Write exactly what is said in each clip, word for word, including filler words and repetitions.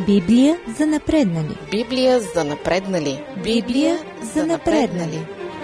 Библия за напреднали. Библия за напреднали. Библия за напреднали.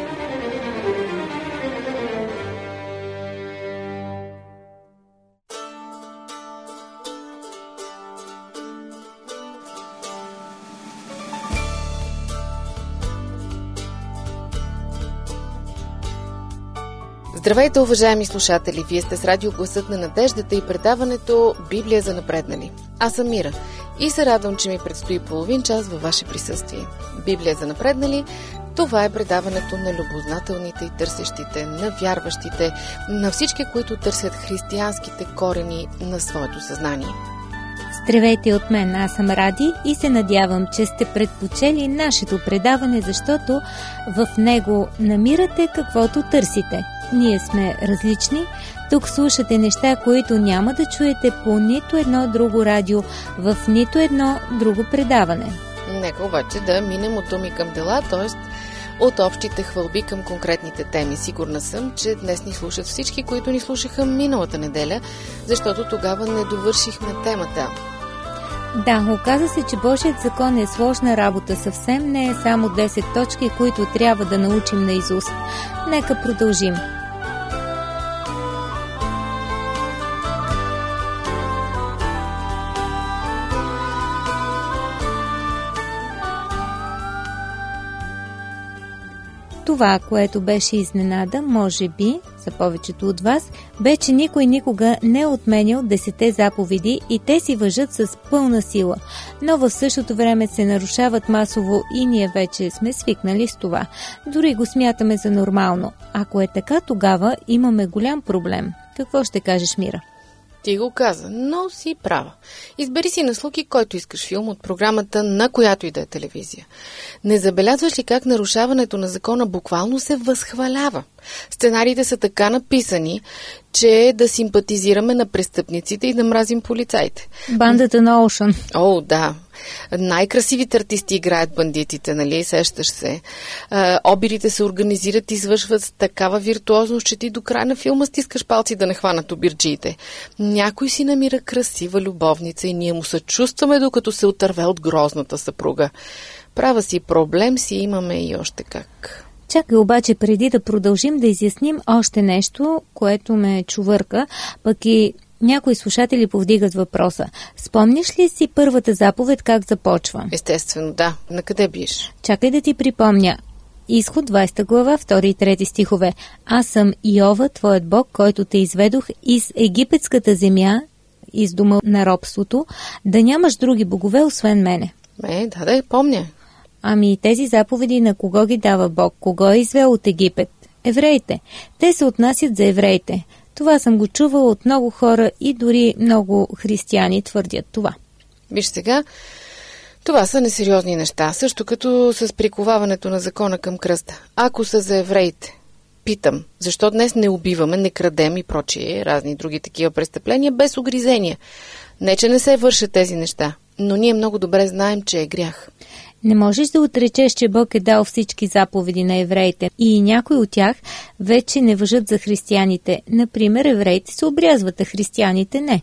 Здравейте, уважаеми слушатели! Вие сте с радио Гласът на надеждата и предаването Библия за напреднали. Аз съм Мира и се радвам, че ми предстои половин час във ваше присъствие. Библия за напреднали – това е предаването на любознателните и търсещите, на вярващите, на всички, които търсят християнските корени на своето съзнание. Здравейте от мен, аз съм Ради и се надявам, че сте предпочели нашето предаване, защото в него намирате каквото търсите. Ние сме различни, тук слушате неща, които няма да чуете по нито едно друго радио, в нито едно друго предаване. Нека обаче да минем от думи към дела, т.е. от общите хвалби към конкретните теми. Сигурна съм, че днес ни слушат всички, които ни слушаха миналата неделя, защото тогава не довършихме темата. Да, оказа се, че Божият закон е сложна работа, съвсем не е само десет точки, които трябва да научим наизуст. Нека продължим. Това, което беше изненада, може би, за повечето от вас, бе, че никой никога не е отменял десете заповеди и те си важат с пълна сила. Но в същото време се нарушават масово и ние вече сме свикнали с това. Дори го смятаме за нормално. Ако е така, тогава имаме голям проблем. Какво ще кажеш, Мира? Ти го каза, но си права. Избери си на слуги който искаш филм от програмата на която и да е телевизия. Не забелязваш ли как нарушаването на закона буквално се възхвалява? Сценариите са така написани, че да симпатизираме на престъпниците и да мразим полицаите. Бандата на Оушън. О, да. Най-красивите артисти играят бандитите, нали? Сещаш се. А, обирите се организират и извършват с такава виртуозност, че ти до края на филма стискаш палци да не хванат обирджиите. Някой си намира красива любовница и ние му съчувстваме, докато се отърве от грозната съпруга. Права си, проблем си имаме и още как. Чакай обаче, преди да продължим, да изясним още нещо, което ме чувърка, пък и някои слушатели повдигат въпроса. Спомняш ли си първата заповед как започва? Естествено, да. На къде биеш? Чакай да ти припомня. Изход двадесета глава, втори и трети стихове. Аз съм Йова, твоят Бог, който те изведох из египетската земя, из дома на робството, да нямаш други богове, освен мене. Е, да, да, помня. Ами тези заповеди на кого ги дава Бог? Кого е извел от Египет? Евреите. Те се отнасят за евреите. Това съм го чувала от много хора и дори много християни твърдят това. Виж сега, това са несериозни неща, също като с приковаването на закона към кръста. Ако са за евреите, питам, защо днес не убиваме, не крадем и прочие, разни други такива престъпления без угризения? Не, че не се вършат тези неща, но ние много добре знаем, че е грях. Не можеш да отречеш, че Бог е дал всички заповеди на евреите и някои от тях вече не важат за християните. Например, евреите се обрязват, а християните не.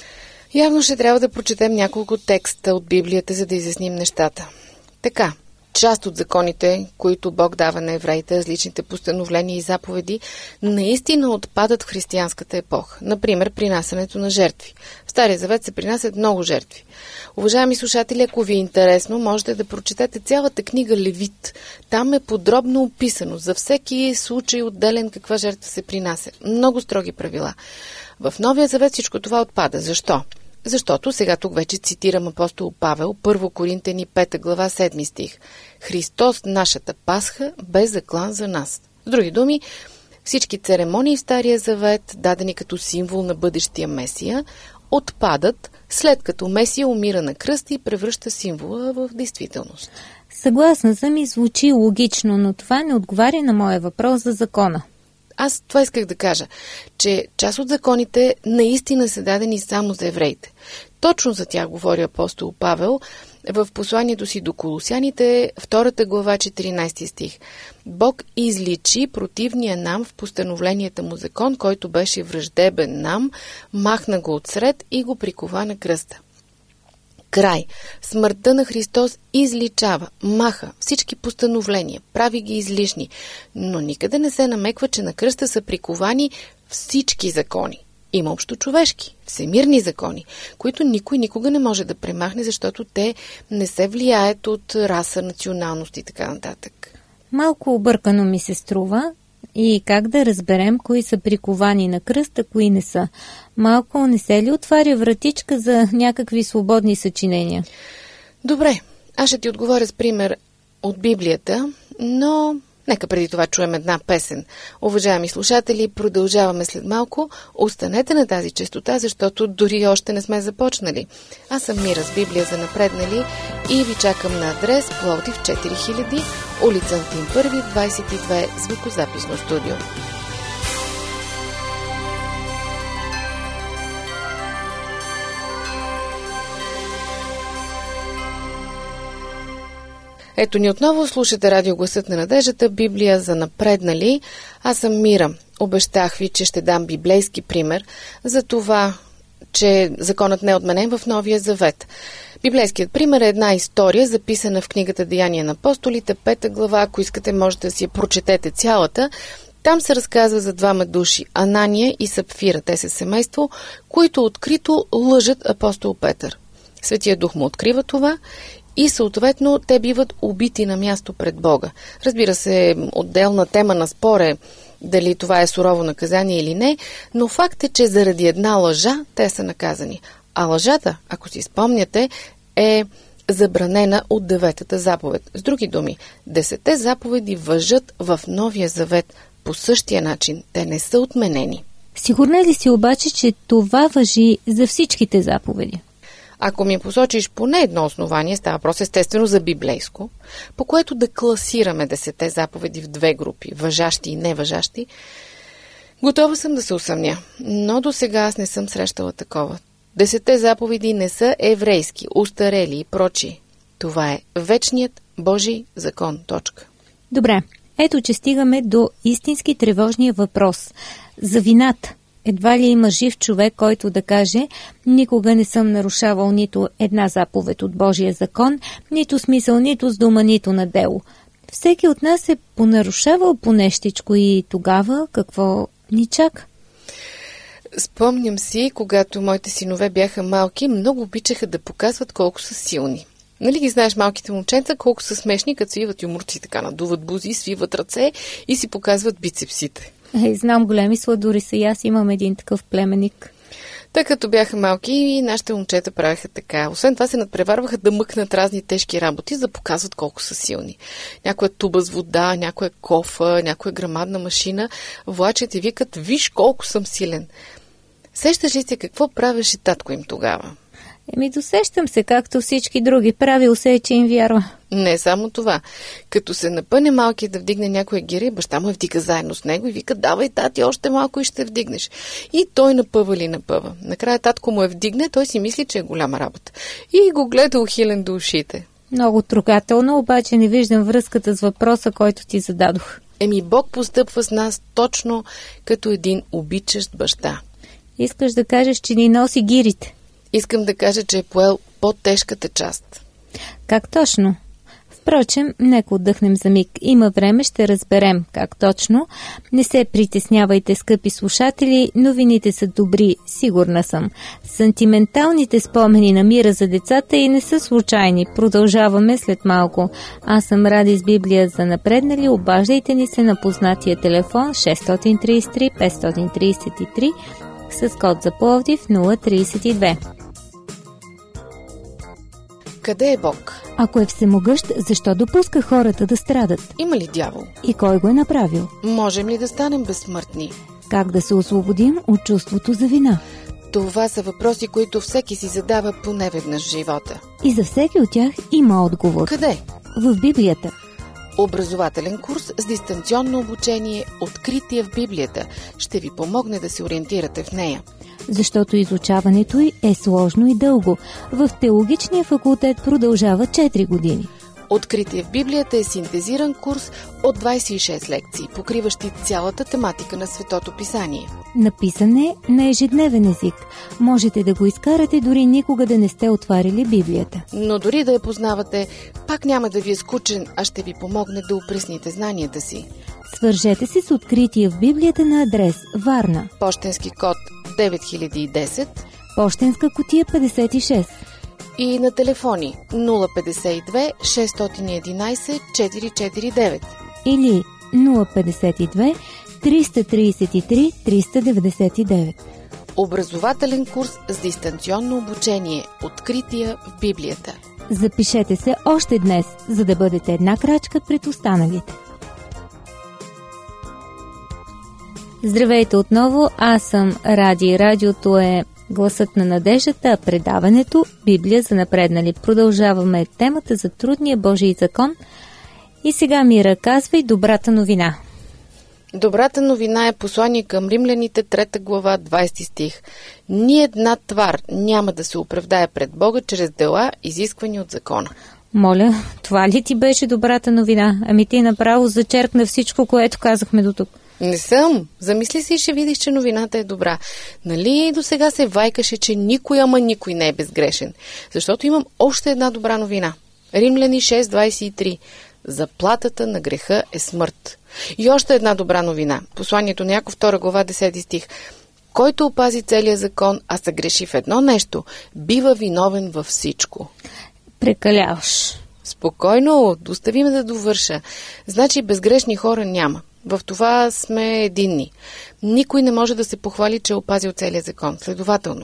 Явно ще трябва да прочетем няколко текста от Библията, за да изясним нещата. Така, част от законите, които Бог дава на евреите, различните постановления и заповеди, наистина отпадат в християнската епоха. Например, принасянето на жертви. В Стария завет се принасят много жертви. Уважаеми слушатели, ако ви е интересно, можете да прочетете цялата книга Левит. Там е подробно описано за всеки случай отделен каква жертва се принася. Много строги правила. В Новия завет всичко това отпада. Защо? Защото сега тук вече цитирам апостол Павел, първо Коринтяни пета глава, седми стих. Христос, нашата Пасха, бе заклан за нас. С други думи, всички церемонии в Стария завет, дадени като символ на бъдещия Месия, отпадат, след като Месия умира на кръста и превръща символа в действителност. Съгласна съм и звучи логично, но това не отговаря на моя въпрос за закона. Аз това исках да кажа, че част от законите наистина са дадени само за евреите. Точно за тях говори апостол Павел в посланието си до Колосяните, втората глава, четиринайсети стих. Бог изличи противния нам в постановленията му закон, който беше враждебен нам, махна го отсред и го прикова на кръста. Край. Смъртта на Христос изличава, маха всички постановления, прави ги излишни, но никъде не се намеква, че на кръста са приковани всички закони. Има общочовешки, всемирни закони, които никой никога не може да премахне, защото те не се влияят от раса, националност и така нататък. Малко объркано ми се струва и как да разберем кои са приковани на кръста, кои не са. Малко не се ли отваря вратичка за някакви свободни съчинения? Добре, аз ще ти отговоря с пример от Библията, но нека преди това чуем една песен. Уважаеми слушатели, продължаваме след малко. Останете на тази честота, защото дори още не сме започнали. Аз съм Мира с Библия за напреднали и ви чакам на адрес Пловдив четири хиляди, улица Антим първи, двадесет и две, звукозаписно студио. Ето ни отново, слушате радио Гласът на надеждата, Библия за напреднали. Аз съм Мира. Обещах ви, че ще дам библейски пример за това, че законът не е отменен в Новия Завет. Библейският пример е една история, записана в книгата Деяния на апостолите, пета глава. Ако искате, можете да си я прочетете цялата. Там се разказва за двама души, Анания и Сапфира. Те са семейство, които открито лъжат апостол Петър. Светия Дух му открива това и съответно те биват убити на място пред Бога. Разбира се, отделна тема на спор е дали това е сурово наказание или не, но факт е, че заради една лъжа те са наказани. А лъжата, ако си спомняте, е забранена от деветата заповед. С други думи, десетте заповеди важат в Новия Завет по същия начин. Те не са отменени. Сигурна ли си обаче, че това важи за всичките заповеди? Ако ми посочиш поне едно основание, става въпрос естествено за библейско, по което да класираме десетте заповеди в две групи, важащи и неважащи, готова съм да се усъмня, но до сега аз не съм срещала такова. Десетте заповеди не са еврейски, устарели и прочи. Това е вечният Божий закон. Точка. Добре, ето че стигаме до истински тревожния въпрос за вината. Едва ли има жив човек, който да каже: никога не съм нарушавал нито една заповед от Божия закон, нито смисъл, нито с дума, нито на дело. Всеки от нас е понарушавал по нещичко и тогава какво ни чака? Спомням си, когато моите синове бяха малки, много обичаха да показват колко са силни. Нали ги знаеш малките момченца, колко са смешни, като свиват юморци, така надуват бузи, свиват ръце и си показват бицепсите. Е, знам, големи сладури са и аз имам един такъв племенник. Тъй като бяха малки и нашите момчета правяха така. Освен това се надпреварваха да мъкнат разни тежки работи, за да показват колко са силни. Някоя туба с вода, някоя кофа, някоя грамадна машина влачат и викат: виж колко съм силен. Сещаш ли се какво правеше татко им тогава? Еми, досещам се, както всички други. Правил се е, че им вярва. Не само това. Като се напъне малки да вдигне някоя гира, и баща му я вдига заедно с него и вика: давай, тати, още малко и ще вдигнеш. И той напъва ли напъва. Накрая татко му я вдигне, той си мисли, че е голяма работа. И го гледа ухилен до ушите. Много трогателно, обаче не виждам връзката с въпроса, който ти зададох. Еми, Бог постъпва с нас точно като един обичащ баща. Искаш да кажеш, че ни носи гирите? Искам да кажа, че е поел по-тежката част. Как точно? Впрочем, нека отдъхнем за миг. Има време, ще разберем как точно. Не се притеснявайте, скъпи слушатели, новините са добри, сигурна съм. Сантименталните спомени на Мира за децата и не са случайни. Продължаваме след малко. Аз съм Ради с Библия за напреднали. Обаждайте ни се на познатия телефон шест три три пет три три с код за Пловдив нула тридесет и две. Къде е Бог? Ако е всемогъщ, защо допуска хората да страдат? Има ли дявол? И кой го е направил? Можем ли да станем безсмъртни? Как да се освободим от чувството за вина? Това са въпроси, които всеки си задава поне веднъж в живота. И за всеки от тях има отговор. Къде? В Библията. Образователен курс с дистанционно обучение "Откритие в Библията" ще ви помогне да се ориентирате в нея. Защото изучаването й е сложно и дълго. В теологичния факултет продължава четири години. Откритие в Библията е синтезиран курс от двадесет и шест лекции, покриващи цялата тематика на Светото Писание. Написан е на ежедневен език. Можете да го изкарате дори никога да не сте отварили Библията. Но дори да я познавате, пак няма да ви е скучен, а ще ви помогне да упресните знанията си. Свържете се с Откритие в Библията на адрес Варна. Пощенски код девет хиляди и десет, Пощенска кутия петдесет и шест. И на телефони нула петдесет и две шестстотин и единадесет четиристотин четиридесет и девет или нула петдесет и две триста тридесет и три триста деветдесет и девет. Образователен курс с дистанционно обучение. Открития в Библията. Запишете се още днес, за да бъдете една крачка пред останалите. Здравейте отново, аз съм Ради. Радиото е Гласът на надеждата, а предаването Библия за напреднали. Продължаваме темата за трудния Божий закон. И сега ми разказвай добрата новина. Добрата новина е послание към римляните, трета глава, двадесети стих. Ни една твар няма да се оправдае пред Бога чрез дела, изисквани от закона. Моля, това ли ти беше добрата новина? Ами ти направо зачеркна всичко, което казахме до тук. Не съм. Замисли си и ще видиш, че новината е добра. Нали до сега се вайкаше, че никой, ама никой не е безгрешен. Защото имам още една добра новина. Римляни шест двадесет и три. Заплатата на греха е смърт. И още една добра новина. Посланието на Яков, втора глава, десети стих. Който опази целия закон, а се греши в едно нещо, бива виновен във всичко. Прекаляваш. Спокойно, остави ме да довърша. Значи безгрешни хора няма. В това сме единни. Никой не може да се похвали, че е опазил целия закон. Следователно,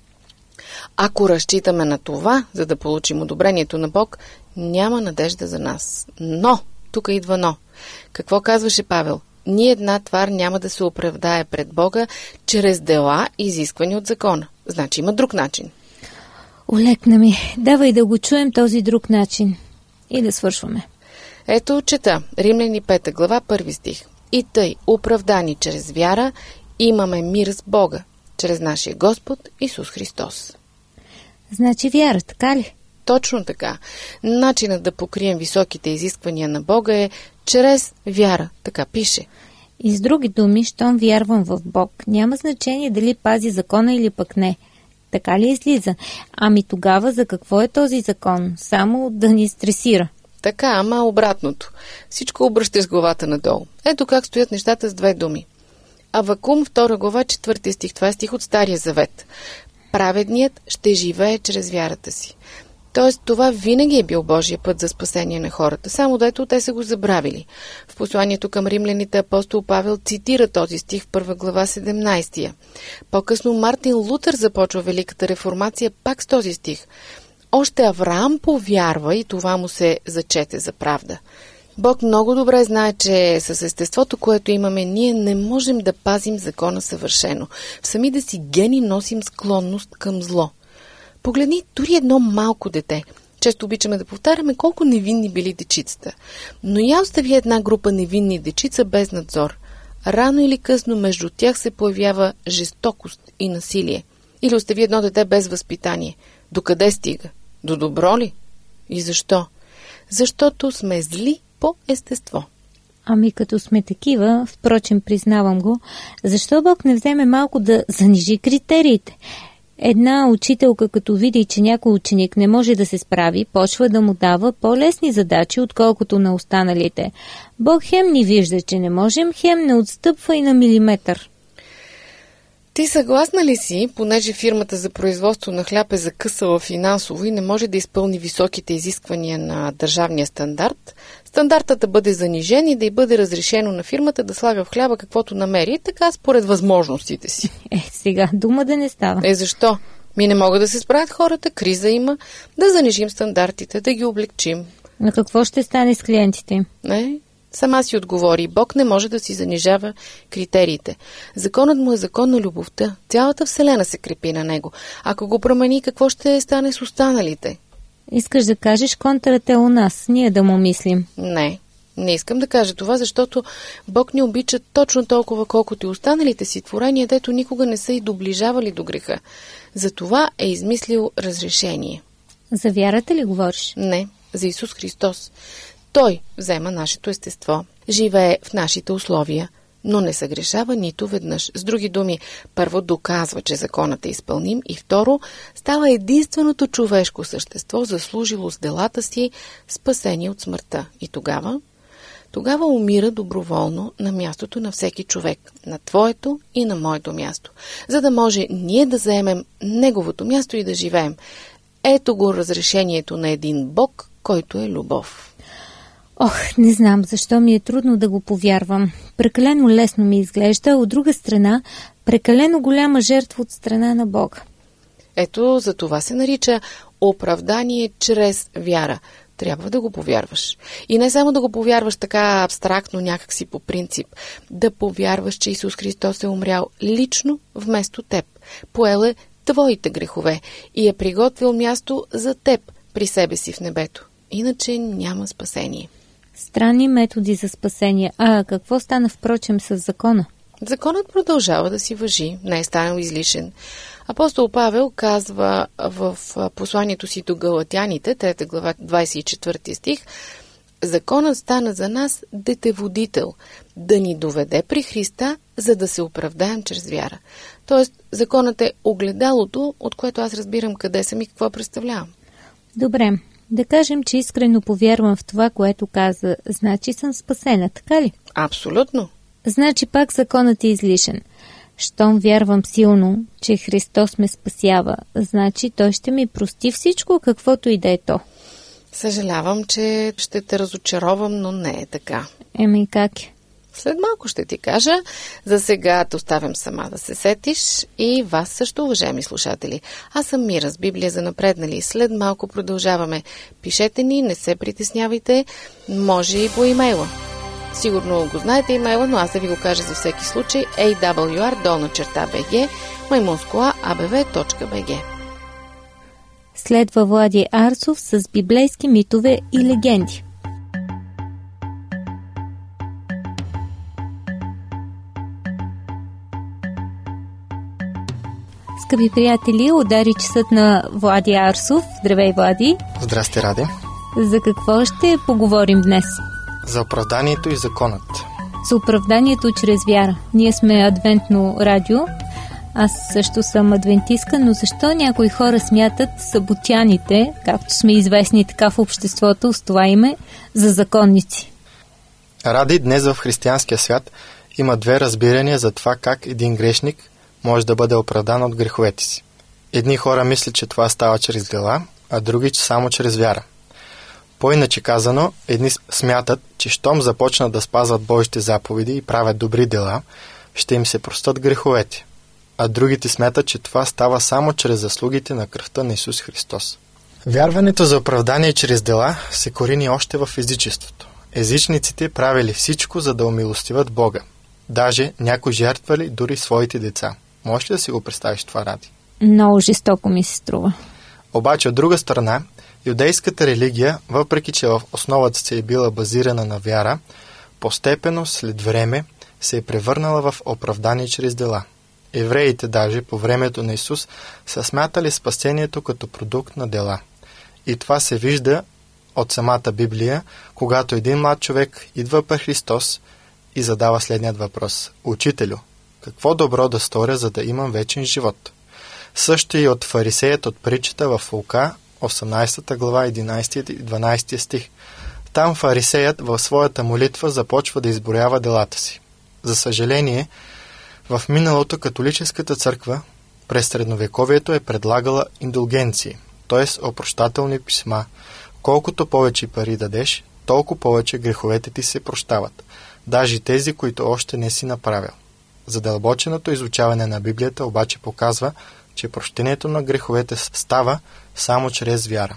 ако разчитаме на това, за да получим одобрението на Бог, няма надежда за нас. Но, тук идва но. Какво казваше Павел? Ни една твар няма да се оправдае пред Бога чрез дела, изисквани от закона. Значи има друг начин. Олекна ми. Давай да го чуем този друг начин. И да свършваме. Ето чета. Римляни пета глава, първи стих. И тъй, оправдани чрез вяра, имаме мир с Бога, чрез нашия Господ Исус Христос. Значи вяра, така ли? Точно така. Начинът да покрием високите изисквания на Бога е чрез вяра. Така пише. И с други думи, щом вярвам в Бог, няма значение дали пази закона или пък не. Така ли излиза? Ами тогава за какво е този закон? Само да ни стресира. Така, ама обратното. Всичко обръщаш с главата надолу. Ето как стоят нещата с две думи. Авакум, втора глава, четвърти стих. Това е стих от Стария завет. Праведният ще живее чрез вярата си. Тоест, това винаги е бил Божия път за спасение на хората, само дето те са го забравили. В посланието към римляните апостол Павел цитира този стих в първа глава, седемнадесетия. По-късно Мартин Лутер започва Великата реформация пак с този стих. Още Авраам повярва и това му се зачете за правда. Бог много добре знае, че с естеството, което имаме, ние не можем да пазим закона съвършено. В самите си гени носим склонност към зло. Погледни дори едно малко дете. Често обичаме да повтаряме колко невинни били дечицата. Но я остави една група невинни дечица без надзор. Рано или късно между тях се появява жестокост и насилие. Или остави едно дете без възпитание. Докъде стига? До добро ли? И защо? Защото сме зли по естество. Ами като сме такива, впрочем признавам го, защо Бог не вземе малко да занижи критериите? Една учителка, като види, че някой ученик не може да се справи, почва да му дава по-лесни задачи, отколкото на останалите. Бог хем ни вижда, че не можем, хем не отстъпва и на милиметър. Ти съгласна ли си, понеже фирмата за производство на хляб е закъсала финансово и не може да изпълни високите изисквания на държавния стандарт, стандартът да бъде занижен и да й бъде разрешено на фирмата да слага в хляба каквото намери, така според възможностите си? Е, сега дума да не става. Е, защо? Ми не могат да се справят хората, криза има, да занижим стандартите, да ги облегчим. На какво ще стане с клиентите им? Не, сама си отговори. Бог не може да си занижава критериите. Законът му е закон на любовта. Цялата вселена се крепи на него. Ако го промени, какво ще стане с останалите? Искаш да кажеш, контрата е у нас, ние да му мислим. Не, не искам да кажа това, защото Бог ни обича точно толкова, колкото и останалите си творения, дето никога не са и доближавали до греха. Затова е измислил разрешение. За вярата ли говориш? Не, за Исус Христос. Той взема нашето естество, живее в нашите условия, но не съгрешава нито веднъж. С други думи, първо доказва, че законът е изпълним и второ, става единственото човешко същество, заслужило с делата си спасение от смъртта. И тогава, тогава умира доброволно на мястото на всеки човек, на твоето и на моето място, за да може ние да заемем неговото място и да живеем. Ето го разрешението на един Бог, който е любов. Ох, не знам защо ми е трудно да го повярвам. Прекалено лесно ми изглежда, а от друга страна, прекалено голяма жертва от страна на Бога. Ето, за това се нарича оправдание чрез вяра. Трябва да го повярваш. И не само да го повярваш така абстрактно, някакси по принцип. Да повярваш, че Исус Христос е умрял лично вместо теб. Поел е твоите грехове и е приготвил място за теб при себе си в небето. Иначе няма спасение. Странни методи за спасение. А какво стана впрочем с закона? Законът продължава да си важи, не е станал излишен. Апостол Павел казва в посланието си до Галатяните, трета глава, двадесет и четвърти стих, законът стана за нас детеводител, да ни доведе при Христа, за да се оправдаем чрез вяра. Тоест, законът е огледалото, от което аз разбирам къде съм и какво представлявам. Добре, да кажем, че искрено повярвам в това, което каза, значи съм спасена, така ли? Абсолютно. Значи пак законът е излишен. Щом вярвам силно, че Христос ме спасява, значи Той ще ми прости всичко, каквото и да е то. Съжалявам, че ще те разочаровам, но не е така. Еми как е? След малко ще ти кажа. За сега те оставям сама да се сетиш и вас също, уважаеми слушатели. Аз съм Мира с Библия за напреднали. След малко продължаваме. Пишете ни, не се притеснявайте, може и по имейла. Сигурно го знаете имейла, но аз да ви го кажа за всеки случай. ей дабъл ю ар долна черта би джи маймунскоа а бе ве точка би джи. Следва Влади Арсов с библейски митове и легенди. Скъпи приятели, удари часът на Влади Арсов. Здравей, Влади! Здрасти, Ради! За какво ще поговорим днес? За оправданието и законът. За оправданието чрез вяра. Ние сме адвентно радио. Аз също съм адвентистка, но защо някои хора смятат съботяните, както сме известни така в обществото с това име, за законници? Ради, днес в християнския свят има две разбирания за това как един грешник може да бъде оправдан от греховете си. Едни хора мислят, че това става чрез дела, а други, че само чрез вяра. По-иначе казано, едни смятат, че щом започнат да спазват Божите заповеди и правят добри дела, ще им се простят греховете. А другите смятат, че това става само чрез заслугите на кръвта на Исус Христос. Вярването за оправдание чрез дела се корени още в езичеството. Езичниците правили всичко, за да умилостиват Бога. Даже някои жертвали дори своите деца. Можеш ли да си го представиш това, Ради? Много жестоко ми се струва. Обаче от друга страна, юдейската религия, въпреки че в основата си е била базирана на вяра, постепенно след време се е превърнала в оправдание чрез дела. Евреите даже по времето на Исус са смятали спасението като продукт на дела. И това се вижда от самата Библия, когато един млад човек идва при Христос и задава следният въпрос. Учителю, какво добро да сторя, за да имам вечен живот? Също и от фарисеят от притчата в Лука, осемнадесета глава, единадесети и дванадесети стих. Там фарисеят в своята молитва започва да изброява делата си. За съжаление, в миналото католическата църква през средновековието е предлагала индулгенции, т.е. опрощателни писма. Колкото повече пари дадеш, толкова повече греховете ти се прощават, даже тези, които още не си направил. Задълбоченото изучаване на Библията обаче показва, че прощението на греховете става само чрез вяра.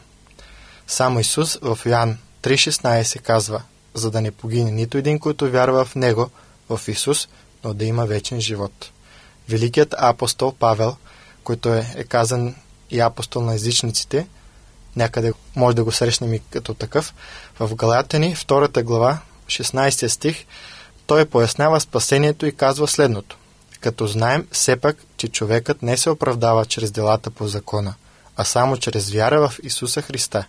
Само Исус в Йоан три шестнадесет казва, за да не погине нито един, който вярва в Него, в Исус, но да има вечен живот. Великият апостол Павел, който е, е казан и апостол на езичниците, някъде може да го срещнем и като такъв, в Галатяни, втората глава, шестнадесети стих, той пояснява спасението и казва следното. Като знаем все пак, че човекът не се оправдава чрез делата по закона, а само чрез вяра в Исуса Христа.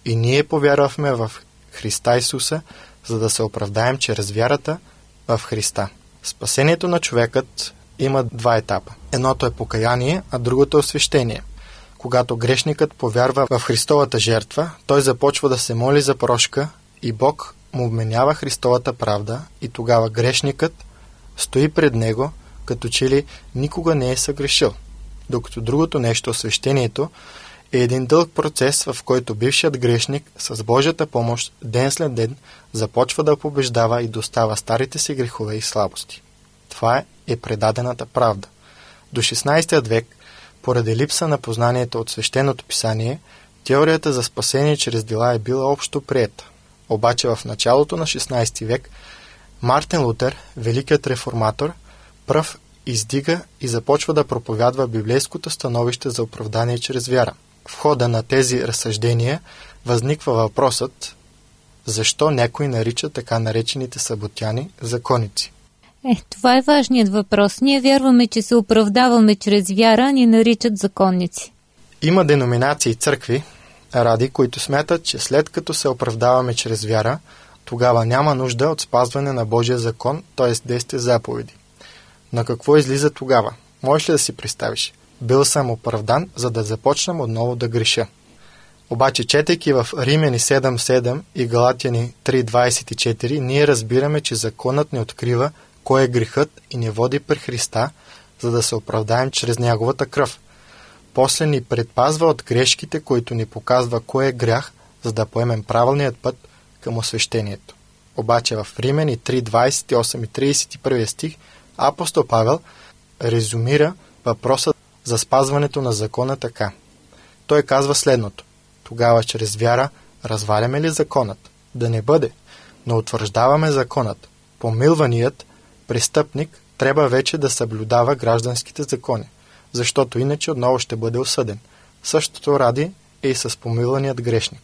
И ние повярвахме в Христа Исуса, за да се оправдаем чрез вярата в Христа. Спасението на човекът има два етапа. Едното е покаяние, а другото е освещение. Когато грешникът повярва в Христовата жертва, той започва да се моли за прошка и Бог му вменява Христовата правда и тогава грешникът стои пред него, като че ли никога не е съгрешил. Докато другото нещо, освещението, е един дълг процес, в който бившият грешник с Божията помощ ден след ден започва да побеждава и достава старите си грехове и слабости. Това е предадената правда. До шестнайсети век, поради липса на познанието от свещеното писание, теорията за спасение чрез дела е била общо приета. Обаче в началото на шестнайсети век Мартин Лутер, великият реформатор, пръв издига и започва да проповядва библейското становище за оправдание чрез вяра. В хода на тези разсъждения възниква въпросът защо някой нарича така наречените съботяни законници. Е, това е важният въпрос. Ние вярваме, че се оправдаваме чрез вяра, а ни наричат законници. Има деноминации и църкви, ради, които смятат, че след като се оправдаваме чрез вяра, тогава няма нужда от спазване на Божия закон, т.е. десетте заповеди. На какво излиза тогава? Можеш ли да си представиш? Бил съм оправдан, за да започнем отново да греша. Обаче, четейки в Римляни седем седем и Галатяни три двайсет и четири, ние разбираме, че законът ни открива кой е грехът и ни води при Христа, за да се оправдаем чрез Неговата кръв. После ни предпазва от грешките, които ни показва кой е грях, за да поемем правилният път към освещението. Обаче в Римляни три двайсет и осем и трийсет и първи стих апостол Павел резюмира въпроса за спазването на закона така. Той казва следното: тогава чрез вяра разваляме ли законът? Да не бъде, но утвърждаваме законът. Помилваният престъпник трябва вече да съблюдава гражданските закони, защото иначе отново ще бъде осъден. Същото ради е и с помилваният грешник.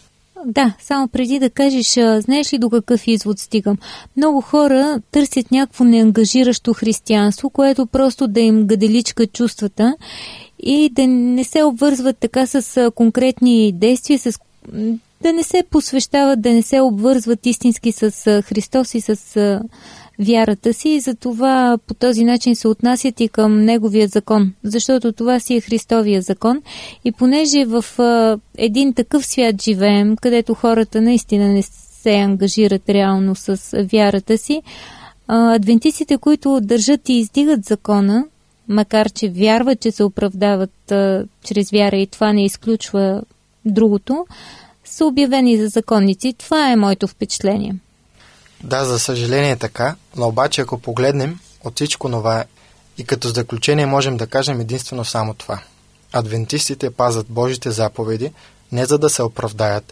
Да, само преди да кажеш, знаеш ли до какъв извод стигам? Много хора търсят някакво неангажиращо християнство, което просто да им гаделичка чувствата и да не се обвързват така с конкретни действия, с... да не се посвещават, да не се обвързват истински с Христос и с вярата си, и затова по този начин се отнасят и към Неговия закон, защото това си е Христовия закон. И понеже в а, един такъв свят живеем, където хората наистина не се ангажират реално с вярата си, а, адвентистите, които държат и издигат закона, макар че вярват, че се оправдават а, чрез вяра и това не изключва другото, са обявени за законници. Това е моето впечатление. Да, за съжаление е така, но обаче ако погледнем от всичко това и като заключение можем да кажем единствено само това. Адвентистите пазят Божите заповеди не за да се оправдаят,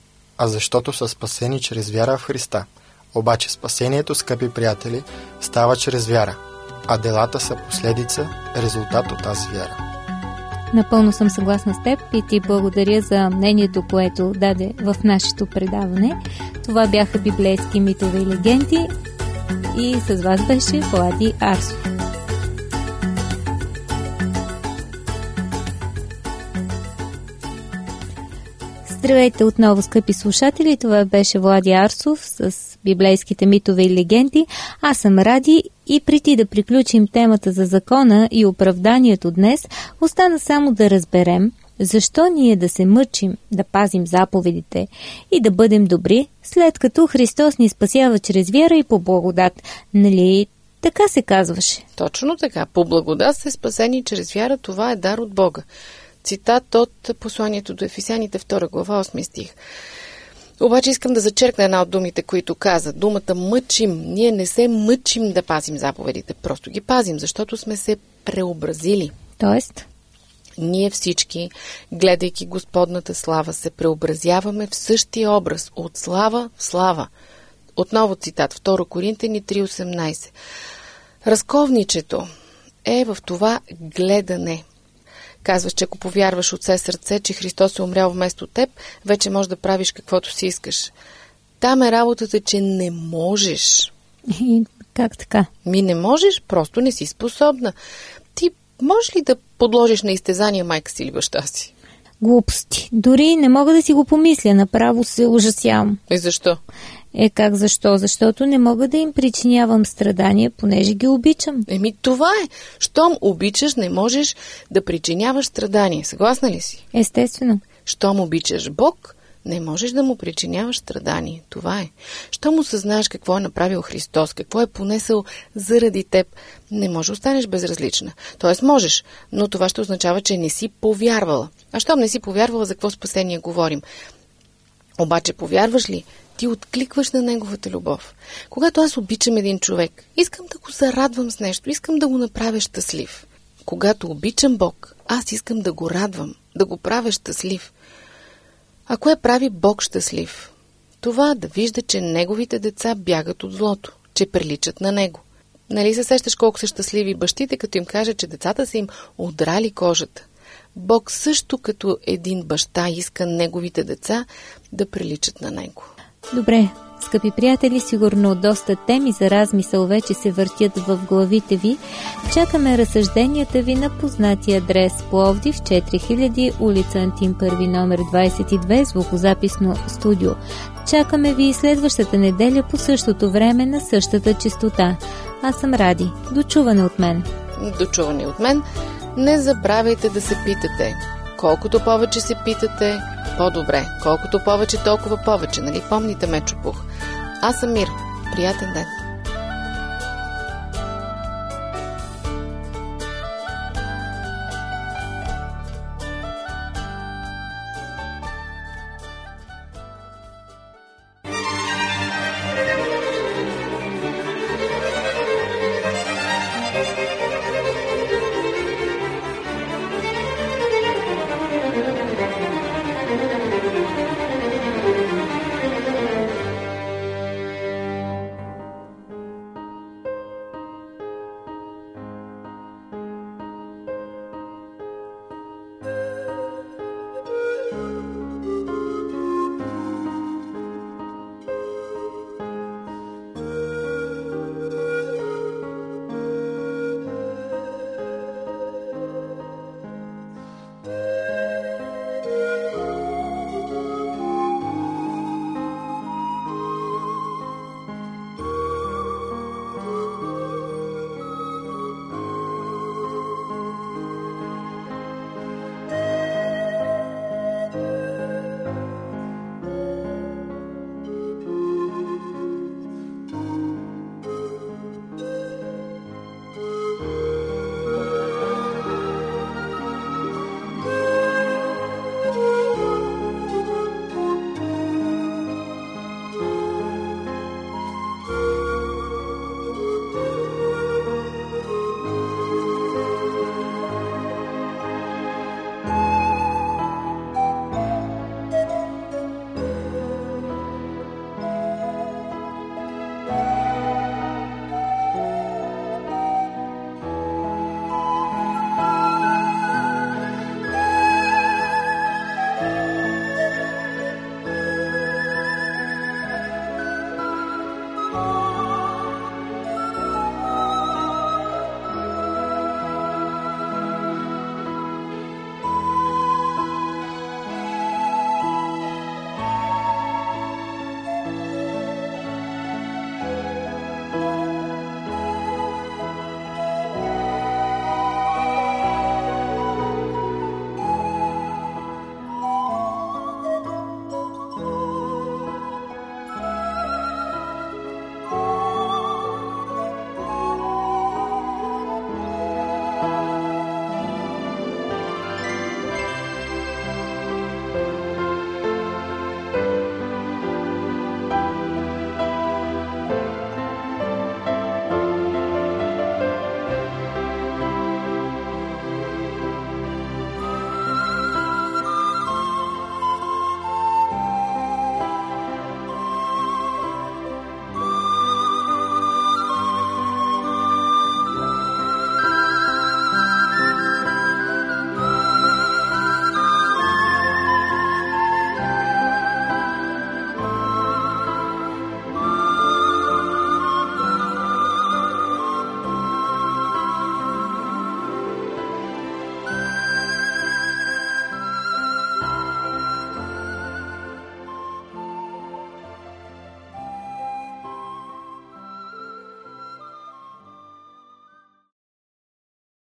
а защото са спасени чрез вяра в Христа. Обаче спасението, скъпи приятели, става чрез вяра, а делата са последица, резултат от тази вяра. Напълно съм съгласна с теб и ти благодаря за мнението, което даде в нашето предаване. Това бяха библейски митове и легенди и с вас беше Влади Арсов. Здравейте отново, скъпи слушатели! Това беше Влади Арсов с библейските митове и легенди. Аз съм Ради и преди да приключим темата за закона и оправданието днес, остана само да разберем защо ние да се мъчим да пазим заповедите и да бъдем добри, след като Христос ни спасява чрез вяра и по благодат. Нали така се казваше? Точно така. По благодат сте спасени чрез вяра, това е дар от Бога. Цитат от посланието до Ефесяните, втора глава, осми стих. Обаче искам да зачеркна една от думите, които каза. Думата мъчим. Ние не се мъчим да пазим заповедите. Просто ги пазим, защото сме се преобразили. Тоест? Ние всички, гледайки Господната слава, се преобразяваме в същия образ. От слава в слава. Отново цитат. втора Коринтяни три осемнайсет. Разковничето е в това гледане. Казваш, че ако повярваш от все сърце, че Христос е умрял вместо теб, вече можеш да правиш каквото си искаш. Там е работата, че не можеш. И как така? Ми не можеш, просто не си способна. Ти можеш ли да подложиш на изтезания майка си или баща си? Глупости. Дори не мога да си го помисля, направо се ужасявам. И защо? Е, как защо? Защото не мога да им причинявам страдания, понеже ги обичам. Еми, това е. Щом обичаш, не можеш да причиняваш страдания. Съгласна ли си? Естествено. Щом обичаш Бог, не можеш да му причиняваш страдание. Това е. Щом осъзнаеш какво е направил Христос, какво е понесъл заради теб, не можеш да останеш безразлична. Тоест можеш, но това ще означава, че не си повярвала. А щом не си повярвала, за какво спасение говорим? Обаче повярваш ли, ти откликваш на неговата любов. Когато аз обичам един човек, искам да го зарадвам с нещо, искам да го направя щастлив. Когато обичам Бог, аз искам да го радвам, да го правя щастлив. А кое прави Бог щастлив? Това да вижда, че неговите деца бягат от злото, че приличат на него. Нали се сещаш колко са щастливи бащите, като им кажат, че децата са им удрали кожата? Бог също като един баща иска неговите деца да приличат на него. Добре, скъпи приятели, сигурно доста теми за размисъл вече се въртят в главите ви. Чакаме разсъжденията ви на познатия адрес Пловдив, четири хиляди, улица Антим първи, номер двадесет и две, звукозаписно студио. Чакаме ви и следващата неделя по същото време на същата честота. Аз съм Ради. Дочуване от мен. Дочуване от мен. Не забравяйте да се питате. Колкото повече се питате, по-добре. Колкото повече, толкова повече. Нали помните, Мечо Пух? Аз съм Мир. Приятен ден.